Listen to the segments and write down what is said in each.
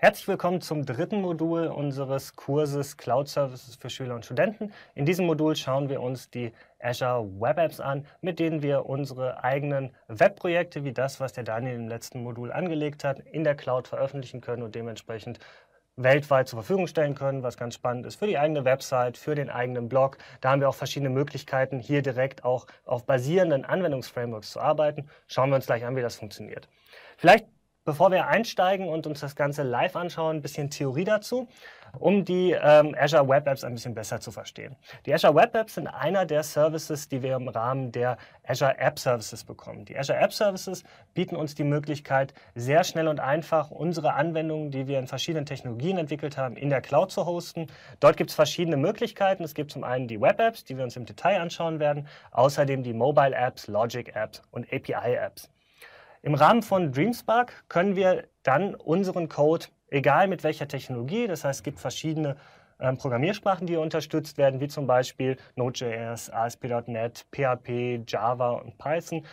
Herzlich willkommen zum dritten Modul unseres Kurses Cloud Services für Schüler und Studenten. In diesem Modul schauen wir uns die Azure Web Apps an, mit denen wir unsere eigenen Webprojekte, wie das, was der Daniel im letzten Modul angelegt hat, in der Cloud veröffentlichen können und dementsprechend weltweit zur Verfügung stellen können, was ganz spannend ist für die eigene Website, für den eigenen Blog. Da haben wir auch verschiedene Möglichkeiten, hier direkt auch auf basierenden Anwendungsframeworks zu arbeiten. Schauen wir uns gleich an, wie das funktioniert. Vielleicht bevor wir einsteigen und uns das Ganze live anschauen, ein bisschen Theorie dazu, um die Azure Web Apps ein bisschen besser zu verstehen. Die Azure Web Apps sind einer der Services, die wir im Rahmen der Azure App Services bekommen. Die Azure App Services bieten uns die Möglichkeit, sehr schnell und einfach unsere Anwendungen, die wir in verschiedenen Technologien entwickelt haben, in der Cloud zu hosten. Dort gibt es verschiedene Möglichkeiten. Es gibt zum einen die Web Apps, die wir uns im Detail anschauen werden, außerdem die Mobile Apps, Logic Apps und API Apps. Im Rahmen von DreamSpark können wir dann unseren Code, egal mit welcher Technologie, das heißt, es gibt verschiedene Programmiersprachen, die unterstützt werden, wie zum Beispiel Node.js, ASP.NET, PHP, Java und Python,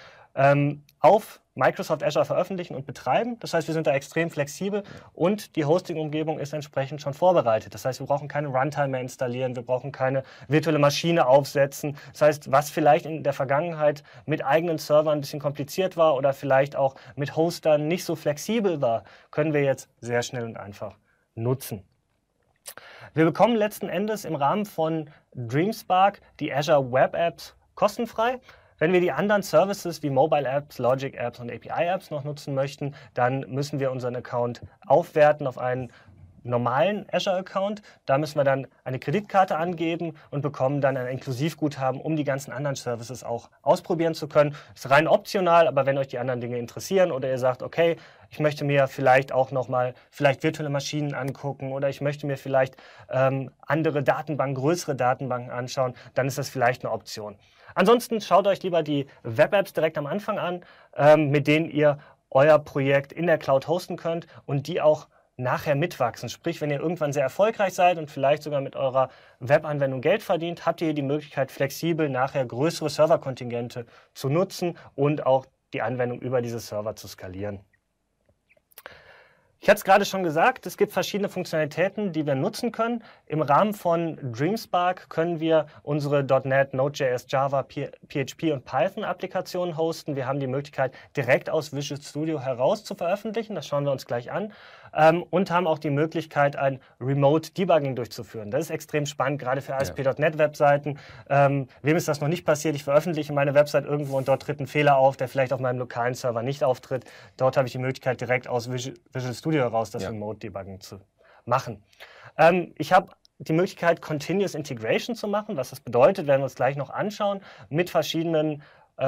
auf Microsoft Azure veröffentlichen und betreiben. Das heißt, wir sind da extrem flexibel und die Hosting-Umgebung ist entsprechend schon vorbereitet. Das heißt, wir brauchen keine Runtime mehr installieren, wir brauchen keine virtuelle Maschine aufsetzen. Das heißt, was vielleicht in der Vergangenheit mit eigenen Servern ein bisschen kompliziert war oder vielleicht auch mit Hostern nicht so flexibel war, können wir jetzt sehr schnell und einfach nutzen. Wir bekommen letzten Endes im Rahmen von DreamSpark die Azure Web Apps kostenfrei. Wenn wir die anderen Services wie Mobile Apps, Logic Apps und API Apps noch nutzen möchten, dann müssen wir unseren Account aufwerten auf einen normalen Azure-Account. Da müssen wir dann eine Kreditkarte angeben und bekommen dann ein Inklusivguthaben, um die ganzen anderen Services auch ausprobieren zu können. Ist rein optional, aber wenn euch die anderen Dinge interessieren oder ihr sagt, okay, ich möchte mir vielleicht auch nochmal virtuelle Maschinen angucken oder ich möchte mir vielleicht andere Datenbanken, größere Datenbanken anschauen, dann ist das vielleicht eine Option. Ansonsten schaut euch lieber die Web-Apps direkt am Anfang an, mit denen ihr euer Projekt in der Cloud hosten könnt und die auch nachher mitwachsen. Sprich, wenn ihr irgendwann sehr erfolgreich seid und vielleicht sogar mit eurer Webanwendung Geld verdient, habt ihr hier die Möglichkeit, flexibel nachher größere Serverkontingente zu nutzen und auch die Anwendung über diese Server zu skalieren. Ich hatte es gerade schon gesagt, es gibt verschiedene Funktionalitäten, die wir nutzen können. Im Rahmen von DreamSpark können wir unsere .NET, Node.js, Java, PHP und Python Applikationen hosten. Wir haben die Möglichkeit, direkt aus Visual Studio heraus zu veröffentlichen. Das schauen wir uns gleich an. Und haben auch die Möglichkeit, ein Remote Debugging durchzuführen. Das ist extrem spannend, gerade für ASP.NET Webseiten. Wem ist das noch nicht passiert? Ich veröffentliche meine Website irgendwo und dort tritt ein Fehler auf, der vielleicht auf meinem lokalen Server nicht auftritt. Dort habe ich die Möglichkeit, direkt aus Visual Studio heraus das Remote Debugging zu machen. Ich habe die Möglichkeit, Continuous Integration zu machen. Was das bedeutet, werden wir uns gleich noch anschauen, mit verschiedenen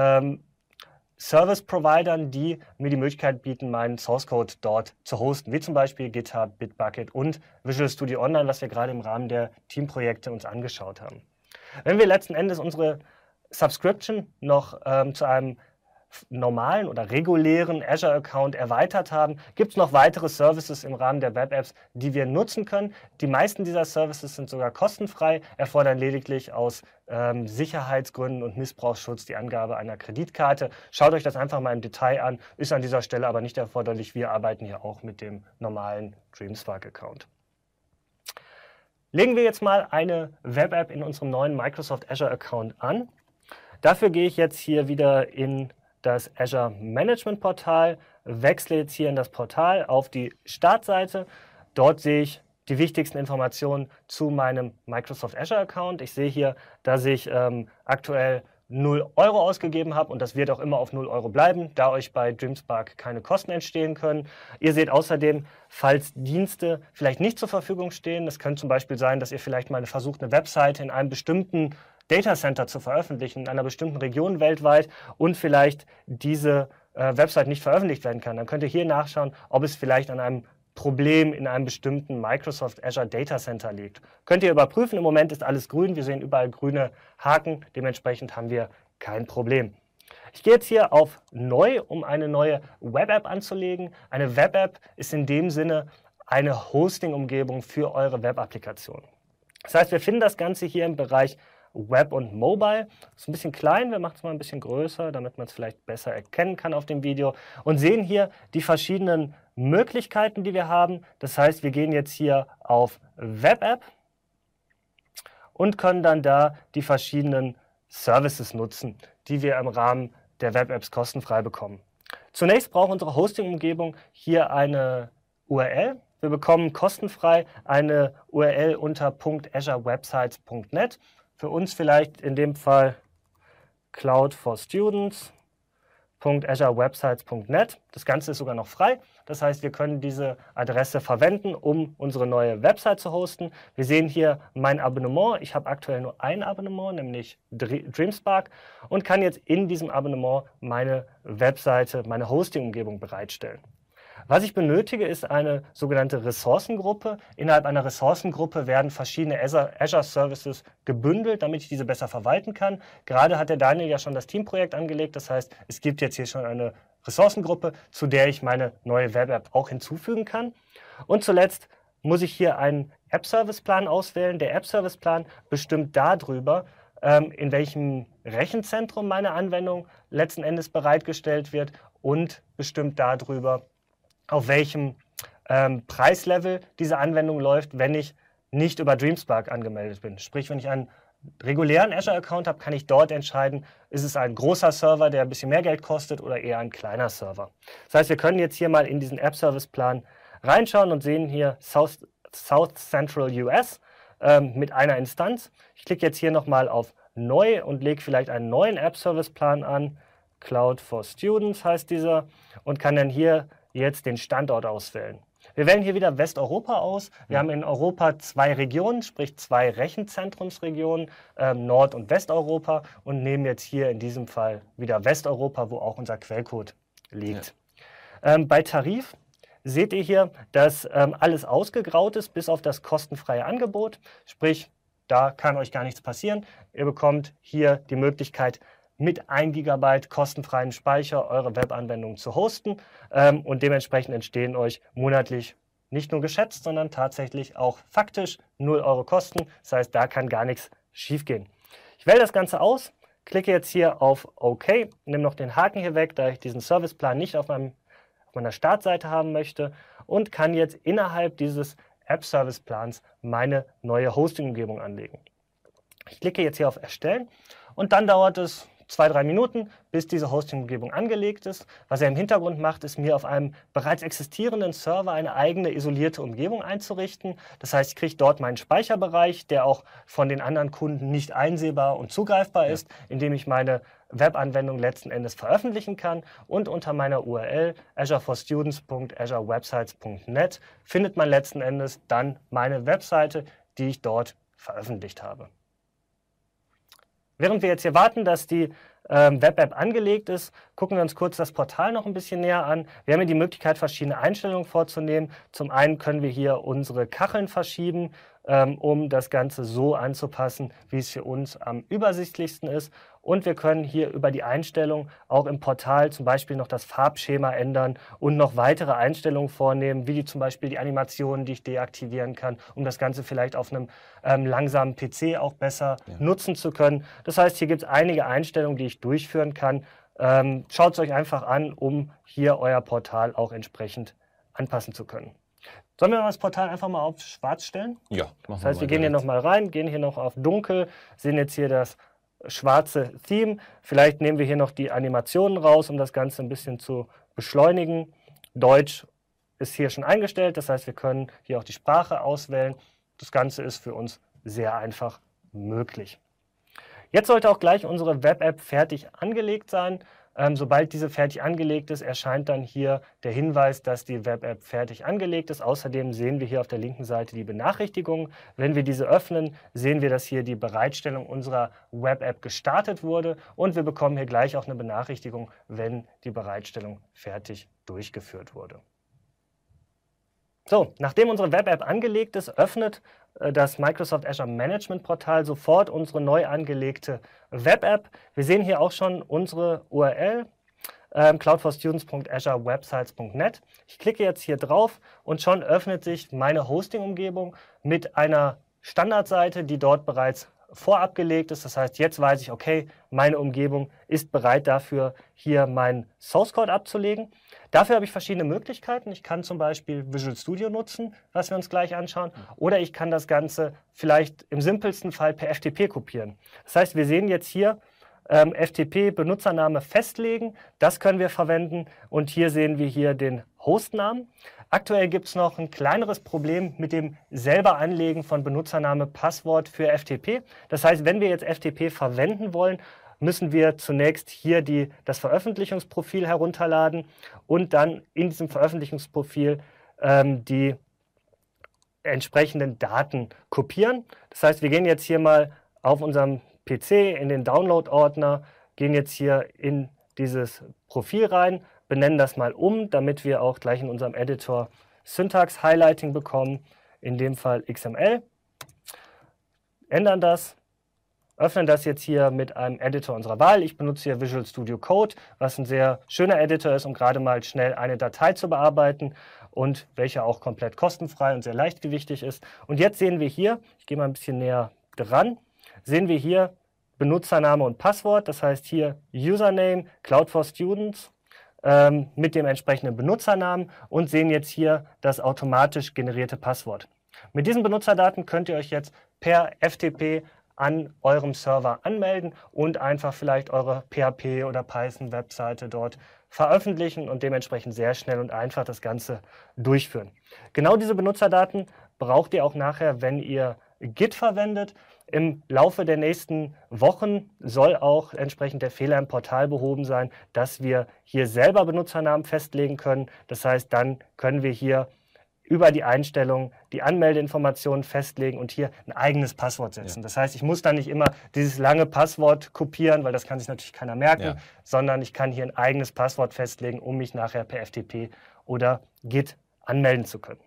Service-Providern, die mir die Möglichkeit bieten, meinen Source-Code dort zu hosten, wie zum Beispiel GitHub, Bitbucket und Visual Studio Online, was wir gerade im Rahmen der Teamprojekte uns angeschaut haben. Wenn wir letzten Endes unsere Subscription noch zu einem normalen oder regulären Azure-Account erweitert haben, gibt es noch weitere Services im Rahmen der Web-Apps, die wir nutzen können. Die meisten dieser Services sind sogar kostenfrei, erfordern lediglich aus Sicherheitsgründen und Missbrauchsschutz die Angabe einer Kreditkarte. Schaut euch das einfach mal im Detail an, ist an dieser Stelle aber nicht erforderlich. Wir arbeiten hier auch mit dem normalen DreamSpark-Account. Legen wir jetzt mal eine Web-App in unserem neuen Microsoft Azure-Account an. Dafür gehe ich jetzt hier wieder in das Azure Management Portal, wechsle jetzt hier in das Portal auf die Startseite. Dort sehe ich die wichtigsten Informationen zu meinem Microsoft Azure Account. Ich sehe hier, dass ich aktuell 0 Euro ausgegeben habe und das wird auch immer auf 0 Euro bleiben, da euch bei DreamSpark keine Kosten entstehen können. Ihr seht außerdem, falls Dienste vielleicht nicht zur Verfügung stehen, es könnte zum Beispiel sein, dass ihr vielleicht mal versucht, eine Webseite in einem bestimmten Datacenter zu veröffentlichen, in einer bestimmten Region weltweit und vielleicht diese Website nicht veröffentlicht werden kann. Dann könnt ihr hier nachschauen, ob es vielleicht an einem Problem in einem bestimmten Microsoft Azure Data Center liegt. Könnt ihr überprüfen, im Moment ist alles grün, wir sehen überall grüne Haken, dementsprechend haben wir kein Problem. Ich gehe jetzt hier auf Neu, um eine neue Web-App anzulegen. Eine Web-App ist in dem Sinne eine Hosting-Umgebung für eure Web-Applikation. Das heißt, wir finden das Ganze hier im Bereich Web und Mobile. Das ist ein bisschen klein, wir machen es mal ein bisschen größer, damit man es vielleicht besser erkennen kann auf dem Video und sehen hier die verschiedenen Möglichkeiten, die wir haben. Das heißt, wir gehen jetzt hier auf Web App und können dann da die verschiedenen Services nutzen, die wir im Rahmen der Web Apps kostenfrei bekommen. Zunächst braucht unsere Hosting-Umgebung hier eine URL. Wir bekommen kostenfrei eine URL unter .azurewebsites.net. Für uns vielleicht in dem Fall cloud4students.azurewebsites.net. Das Ganze ist sogar noch frei. Das heißt, wir können diese Adresse verwenden, um unsere neue Website zu hosten. Wir sehen hier mein Abonnement. Ich habe aktuell nur ein Abonnement, nämlich Dreamspark, und kann jetzt in diesem Abonnement meine Webseite, meine Hosting-Umgebung bereitstellen. Was ich benötige, ist eine sogenannte Ressourcengruppe. Innerhalb einer Ressourcengruppe werden verschiedene Azure Services gebündelt, damit ich diese besser verwalten kann. Gerade hat der Daniel ja schon das Teamprojekt angelegt. Das heißt, es gibt jetzt hier schon eine Ressourcengruppe, zu der ich meine neue Web-App auch hinzufügen kann. Und zuletzt muss ich hier einen App-Service-Plan auswählen. Der App-Service-Plan bestimmt darüber, in welchem Rechenzentrum meine Anwendung letzten Endes bereitgestellt wird und bestimmt darüber, auf welchem Preislevel diese Anwendung läuft, wenn ich nicht über Dreamspark angemeldet bin. Sprich, wenn ich einen regulären Azure-Account habe, kann ich dort entscheiden, ist es ein großer Server, der ein bisschen mehr Geld kostet, oder eher ein kleiner Server. Das heißt, wir können jetzt hier mal in diesen App-Service-Plan reinschauen und sehen hier South Central US mit einer Instanz. Ich klicke jetzt hier nochmal auf Neu und lege vielleicht einen neuen App-Service-Plan an. Cloud4Students heißt dieser, und kann dann hier jetzt den Standort auswählen. Wir wählen hier wieder Westeuropa aus. Wir haben in Europa 2 Regionen, sprich 2 Rechenzentrumsregionen, Nord- und Westeuropa, und nehmen jetzt hier in diesem Fall wieder Westeuropa, wo auch unser Quellcode liegt. Ja. Bei Tarif seht ihr hier, dass alles ausgegraut ist, bis auf das kostenfreie Angebot. Sprich, da kann euch gar nichts passieren. Ihr bekommt hier die Möglichkeit, mit 1 GB kostenfreien Speicher eure Webanwendung zu hosten, und dementsprechend entstehen euch monatlich nicht nur geschätzt, sondern tatsächlich auch faktisch 0 Euro Kosten. Das heißt, da kann gar nichts schiefgehen. Ich wähle das Ganze aus, klicke jetzt hier auf OK, nehme noch den Haken hier weg, da ich diesen Serviceplan nicht auf meiner Startseite haben möchte, und kann jetzt innerhalb dieses App-Service-Plans meine neue Hosting-Umgebung anlegen. Ich klicke jetzt hier auf Erstellen und dann dauert es 2-3 Minuten, bis diese Hosting-Umgebung angelegt ist. Was er im Hintergrund macht, ist, mir auf einem bereits existierenden Server eine eigene isolierte Umgebung einzurichten. Das heißt, ich kriege dort meinen Speicherbereich, der auch von den anderen Kunden nicht einsehbar und zugreifbar ist, indem ich meine Webanwendung letzten Endes veröffentlichen kann. Und unter meiner URL azure4students.azurewebsites.net findet man letzten Endes dann meine Webseite, die ich dort veröffentlicht habe. Während wir jetzt hier warten, dass die Web-App angelegt ist, gucken wir uns kurz das Portal noch ein bisschen näher an. Wir haben hier die Möglichkeit, verschiedene Einstellungen vorzunehmen. Zum einen können wir hier unsere Kacheln verschieben, um das Ganze so anzupassen, wie es für uns am übersichtlichsten ist. Und wir können hier über die Einstellung auch im Portal zum Beispiel noch das Farbschema ändern und noch weitere Einstellungen vornehmen, wie zum Beispiel die Animationen, die ich deaktivieren kann, um das Ganze vielleicht auf einem langsamen PC auch besser nutzen zu können. Das heißt, hier gibt es einige Einstellungen, die ich durchführen kann. Schaut es euch einfach an, um hier euer Portal auch entsprechend anpassen zu können. Sollen wir das Portal einfach mal auf schwarz stellen? Ja. Das heißt, wir gehen hier nochmal rein, gehen hier noch auf dunkel, sehen jetzt hier das schwarze Theme. Vielleicht nehmen wir hier noch die Animationen raus, um das Ganze ein bisschen zu beschleunigen. Deutsch ist hier schon eingestellt, das heißt, wir können hier auch die Sprache auswählen. Das Ganze ist für uns sehr einfach möglich. Jetzt sollte auch gleich unsere Web-App fertig angelegt sein. Sobald diese fertig angelegt ist, erscheint dann hier der Hinweis, dass die Web-App fertig angelegt ist. Außerdem sehen wir hier auf der linken Seite die Benachrichtigung. Wenn wir diese öffnen, sehen wir, dass hier die Bereitstellung unserer Web-App gestartet wurde, und wir bekommen hier gleich auch eine Benachrichtigung, wenn die Bereitstellung fertig durchgeführt wurde. So, nachdem unsere Web-App angelegt ist, öffnet das Microsoft Azure Management Portal sofort unsere neu angelegte Web-App. Wir sehen hier auch schon unsere URL, cloud4students.azurewebsites.net. Ich klicke jetzt hier drauf und schon öffnet sich meine Hosting-Umgebung mit einer Standardseite, die dort bereits vorab gelegt ist. Das heißt, jetzt weiß ich, okay, meine Umgebung ist bereit dafür, hier meinen Source Code abzulegen. Dafür habe ich verschiedene Möglichkeiten. Ich kann zum Beispiel Visual Studio nutzen, was wir uns gleich anschauen, oder ich kann das Ganze vielleicht im simpelsten Fall per FTP kopieren. Das heißt, wir sehen jetzt hier FTP-Benutzername festlegen, das können wir verwenden und hier sehen wir hier den Hostnamen. Aktuell gibt es noch ein kleineres Problem mit dem selber Anlegen von Benutzername, Passwort für FTP. Das heißt, wenn wir jetzt FTP verwenden wollen, müssen wir zunächst hier das Veröffentlichungsprofil herunterladen und dann in diesem Veröffentlichungsprofil die entsprechenden Daten kopieren. Das heißt, wir gehen jetzt hier mal auf unserem PC in den Download-Ordner, gehen jetzt hier in dieses Profil rein, benennen das mal um, damit wir auch gleich in unserem Editor Syntax-Highlighting bekommen, in dem Fall XML. Ändern das, öffnen das jetzt hier mit einem Editor unserer Wahl. Ich benutze hier Visual Studio Code, was ein sehr schöner Editor ist, um gerade mal schnell eine Datei zu bearbeiten und welcher auch komplett kostenfrei und sehr leichtgewichtig ist. Und jetzt sehen wir hier, ich gehe mal ein bisschen näher dran, sehen wir hier Benutzername und Passwort, das heißt hier Username Cloud for Students mit dem entsprechenden Benutzernamen und sehen jetzt hier das automatisch generierte Passwort. Mit diesen Benutzerdaten könnt ihr euch jetzt per FTP an eurem Server anmelden und einfach vielleicht eure PHP oder Python-Webseite dort veröffentlichen und dementsprechend sehr schnell und einfach das Ganze durchführen. Genau diese Benutzerdaten braucht ihr auch nachher, wenn ihr Git verwendet. Im Laufe der nächsten Wochen soll auch entsprechend der Fehler im Portal behoben sein, dass wir hier selber Benutzernamen festlegen können. Das heißt, dann können wir hier über die Einstellungen die Anmeldeinformationen festlegen und hier ein eigenes Passwort setzen. Ja. Das heißt, ich muss dann nicht immer dieses lange Passwort kopieren, weil das kann sich natürlich keiner merken, sondern ich kann hier ein eigenes Passwort festlegen, um mich nachher per FTP oder Git anmelden zu können.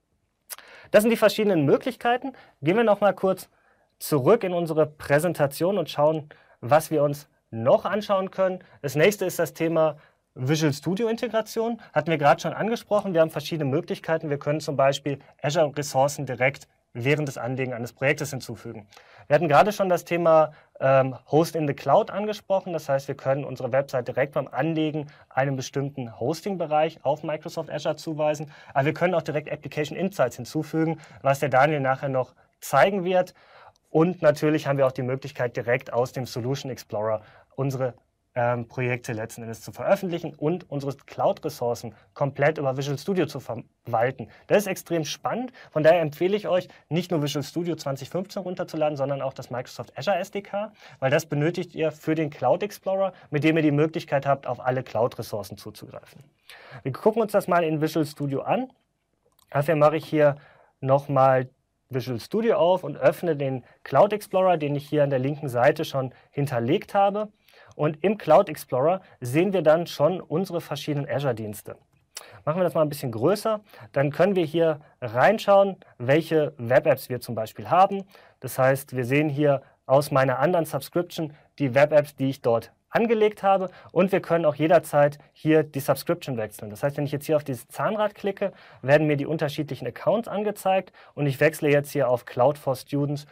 Das sind die verschiedenen Möglichkeiten. Gehen wir noch mal kurz zurück in unsere Präsentation und schauen, was wir uns noch anschauen können. Das nächste ist das Thema Visual Studio Integration. Hatten wir gerade schon angesprochen. Wir haben verschiedene Möglichkeiten. Wir können zum Beispiel Azure-Ressourcen direkt während des Anlegen eines Projektes hinzufügen. Wir hatten gerade schon das Thema Host in the Cloud angesprochen. Das heißt, wir können unsere Website direkt beim Anlegen einem bestimmten Hosting-Bereich auf Microsoft Azure zuweisen. Aber wir können auch direkt Application Insights hinzufügen, was der Daniel nachher noch zeigen wird. Und natürlich haben wir auch die Möglichkeit, direkt aus dem Solution Explorer unsere Projekte letzten Endes zu veröffentlichen und unsere Cloud-Ressourcen komplett über Visual Studio zu verwalten. Das ist extrem spannend. Von daher empfehle ich euch, nicht nur Visual Studio 2015 runterzuladen, sondern auch das Microsoft Azure SDK, weil das benötigt ihr für den Cloud Explorer, mit dem ihr die Möglichkeit habt, auf alle Cloud-Ressourcen zuzugreifen. Wir gucken uns das mal in Visual Studio an. Dafür mache ich hier nochmal Visual Studio auf und öffne den Cloud Explorer, den ich hier an der linken Seite schon hinterlegt habe. Und im Cloud Explorer sehen wir dann schon unsere verschiedenen Azure-Dienste. Machen wir das mal ein bisschen größer, dann können wir hier reinschauen, welche Web-Apps wir zum Beispiel haben. Das heißt, wir sehen hier aus meiner anderen Subscription die Web-Apps, die ich dort angelegt habe, und wir können auch jederzeit hier die Subscription wechseln. Das heißt, wenn ich jetzt hier auf dieses Zahnrad klicke, werden mir die unterschiedlichen Accounts angezeigt und ich wechsle jetzt hier auf Cloud for Students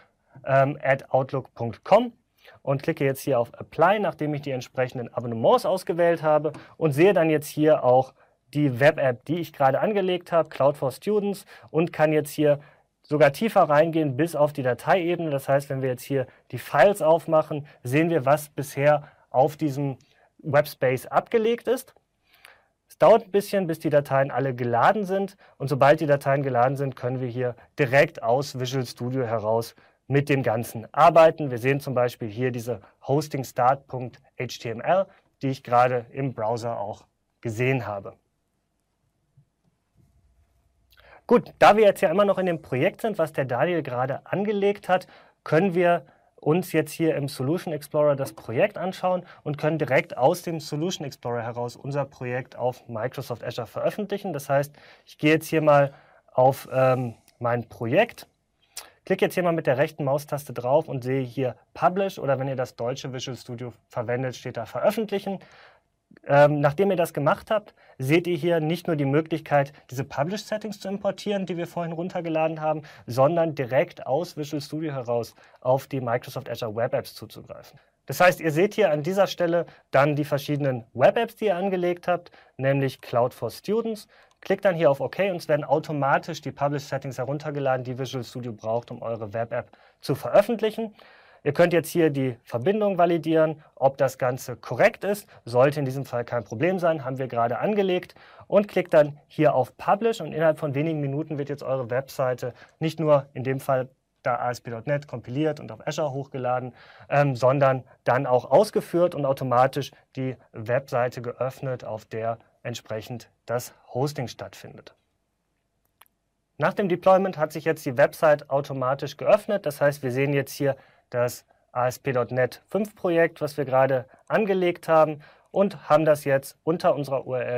at outlook.com. und klicke jetzt hier auf Apply, nachdem ich die entsprechenden Abonnements ausgewählt habe, und sehe dann jetzt hier auch die Web-App, die ich gerade angelegt habe, Cloud for Students, und kann jetzt hier sogar tiefer reingehen bis auf die Dateiebene. Das heißt, wenn wir jetzt hier die Files aufmachen, sehen wir, was bisher auf diesem Webspace abgelegt ist. Es dauert ein bisschen, bis die Dateien alle geladen sind, und sobald die Dateien geladen sind, können wir hier direkt aus Visual Studio heraus mit dem Ganzen arbeiten. Wir sehen zum Beispiel hier diese hostingstart.html, die ich gerade im Browser auch gesehen habe. Gut, da wir jetzt ja immer noch in dem Projekt sind, was der Daniel gerade angelegt hat, können wir uns jetzt hier im Solution Explorer das Projekt anschauen und können direkt aus dem Solution Explorer heraus unser Projekt auf Microsoft Azure veröffentlichen. Das heißt, ich gehe jetzt hier mal auf mein Projekt, klicke jetzt hier mal mit der rechten Maustaste drauf und sehe hier Publish, oder wenn ihr das deutsche Visual Studio verwendet, steht da Veröffentlichen. Nachdem ihr das gemacht habt, seht ihr hier nicht nur die Möglichkeit, diese Publish-Settings zu importieren, die wir vorhin runtergeladen haben, sondern direkt aus Visual Studio heraus auf die Microsoft Azure Web Apps zuzugreifen. Das heißt, ihr seht hier an dieser Stelle dann die verschiedenen Web-Apps, die ihr angelegt habt, nämlich Cloud for Students. Klickt dann hier auf OK und es werden automatisch die Publish-Settings heruntergeladen, die Visual Studio braucht, um eure Web-App zu veröffentlichen. Ihr könnt jetzt hier die Verbindung validieren, ob das Ganze korrekt ist. Sollte in diesem Fall kein Problem sein, haben wir gerade angelegt. Und klickt dann hier auf Publish und innerhalb von wenigen Minuten wird jetzt eure Webseite nicht nur in dem Fall da ASP.NET kompiliert und auf Azure hochgeladen, sondern dann auch ausgeführt und automatisch die Webseite geöffnet, auf der entsprechend das Hosting stattfindet. Nach dem Deployment hat sich jetzt die Website automatisch geöffnet. Das heißt, wir sehen jetzt hier das ASP.NET 5 Projekt, was wir gerade angelegt haben und haben das jetzt unter unserer URL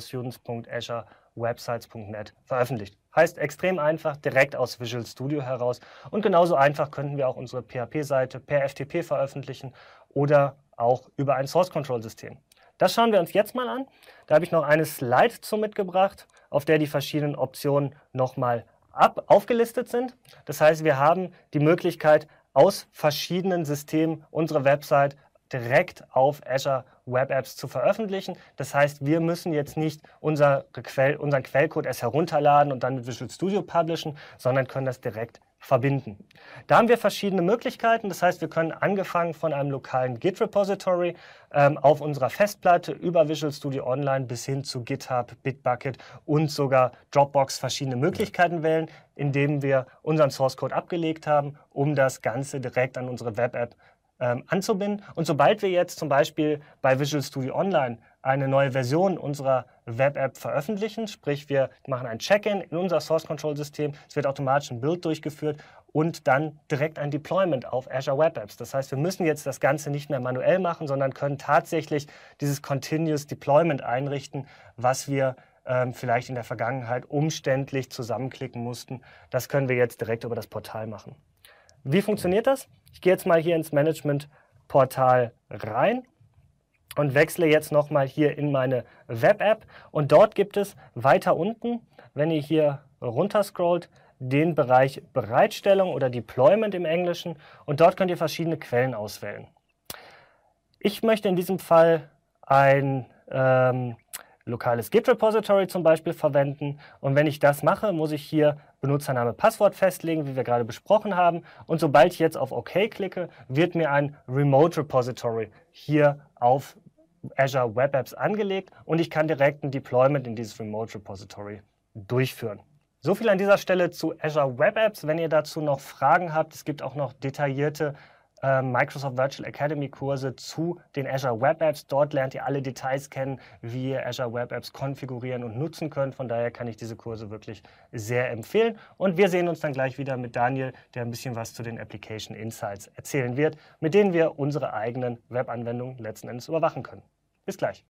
cloudforstudents.azurewebsites.net veröffentlicht. Heißt extrem einfach, direkt aus Visual Studio heraus. Und genauso einfach könnten wir auch unsere PHP-Seite per FTP veröffentlichen oder auch über ein Source-Control-System. Das schauen wir uns jetzt mal an. Da habe ich noch eine Slide zu mitgebracht, auf der die verschiedenen Optionen nochmal aufgelistet sind. Das heißt, wir haben die Möglichkeit, aus verschiedenen Systemen unsere Website direkt auf Azure Web Apps zu veröffentlichen. Das heißt, wir müssen jetzt nicht unseren Quellcode erst herunterladen und dann mit Visual Studio publishen, sondern können das direkt verbinden. Da haben wir verschiedene Möglichkeiten. Das heißt, wir können angefangen von einem lokalen Git-Repository auf unserer Festplatte über Visual Studio Online bis hin zu GitHub, Bitbucket und sogar Dropbox verschiedene Möglichkeiten wählen, indem wir unseren Source Code abgelegt haben, um das Ganze direkt an unsere Web-App anzubinden. Und sobald wir jetzt zum Beispiel bei Visual Studio Online eine neue Version unserer Web-App veröffentlichen, sprich wir machen ein Check-in in unser Source-Control-System, es wird automatisch ein Build durchgeführt und dann direkt ein Deployment auf Azure Web Apps. Das heißt, wir müssen jetzt das Ganze nicht mehr manuell machen, sondern können tatsächlich dieses Continuous Deployment einrichten, was wir vielleicht in der Vergangenheit umständlich zusammenklicken mussten. Das können wir jetzt direkt über das Portal machen. Wie funktioniert das? Ich gehe jetzt mal hier ins Management-Portal rein und wechsle jetzt nochmal hier in meine Web-App. Und dort gibt es weiter unten, wenn ihr hier runter scrollt, den Bereich Bereitstellung oder Deployment im Englischen. Und dort könnt ihr verschiedene Quellen auswählen. Ich möchte in diesem Fall ein lokales Git-Repository zum Beispiel verwenden. Und wenn ich das mache, muss ich hier Benutzername, Passwort festlegen, wie wir gerade besprochen haben. Und sobald ich jetzt auf OK klicke, wird mir ein Remote Repository hier auf Azure Web Apps angelegt und ich kann direkt ein Deployment in dieses Remote Repository durchführen. So viel an dieser Stelle zu Azure Web Apps. Wenn ihr dazu noch Fragen habt, es gibt auch noch detaillierte Microsoft Virtual Academy Kurse zu den Azure Web Apps. Dort lernt ihr alle Details kennen, wie ihr Azure Web Apps konfigurieren und nutzen könnt. Von daher kann ich diese Kurse wirklich sehr empfehlen. Und wir sehen uns dann gleich wieder mit Daniel, der ein bisschen was zu den Application Insights erzählen wird, mit denen wir unsere eigenen Webanwendungen letzten Endes überwachen können. Bis gleich.